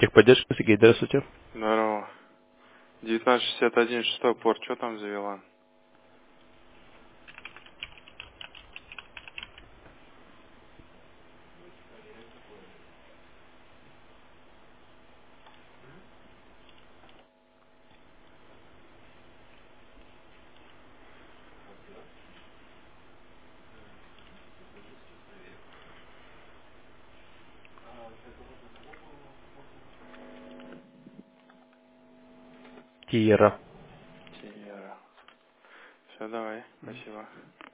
Техподдержка, Сергей, здравствуйте. Здорово. 1961 шестой порт, что там завела? Тиера. Тиера. Все, давай, спасибо.